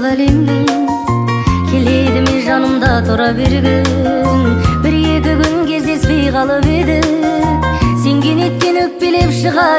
әлемнің келеді ме жанымда тұра бергін. Бір-екі күн кездеспей қалып едік, сен кенеттен өкпелеп шыға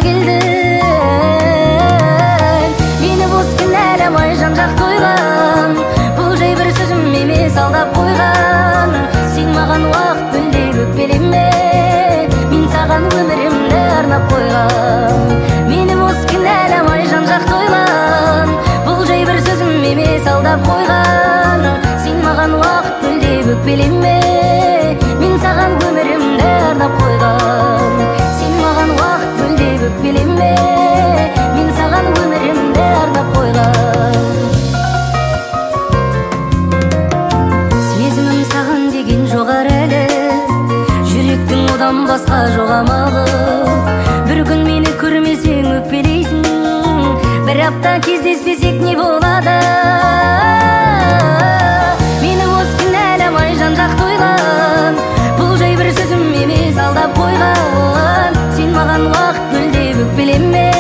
келдің. Мені бос кінәламай жан-жақ тойған, бұл жай бір сөзім емес алдап қойған. Сен маған уақыт бөлдей өкпелеме, мен саған өмірімді арнап қойған. Мені бос кінәламай жан-жақ тойған, бұл жай бір сөзім емес алдап қойған. Сен маған уақыт бөлдей өкпелеме, мен саған өмірімді арнап қойған. Сен маған уақыт бөлдей өкпелеме, мен саған өмірімді арнап қойған. Сезімім саған деген жоғар әлі, жүректің одан басқа жоқ амалы. Бір күн мені көрмесең өкпелейсің, бір апта кездеспесек не болады? Мені бос кінәламай жан-жақ тойған, бұл жай бір сөзім емес алдап қойған. Сен маған уақыт бөлдей өкпелеме,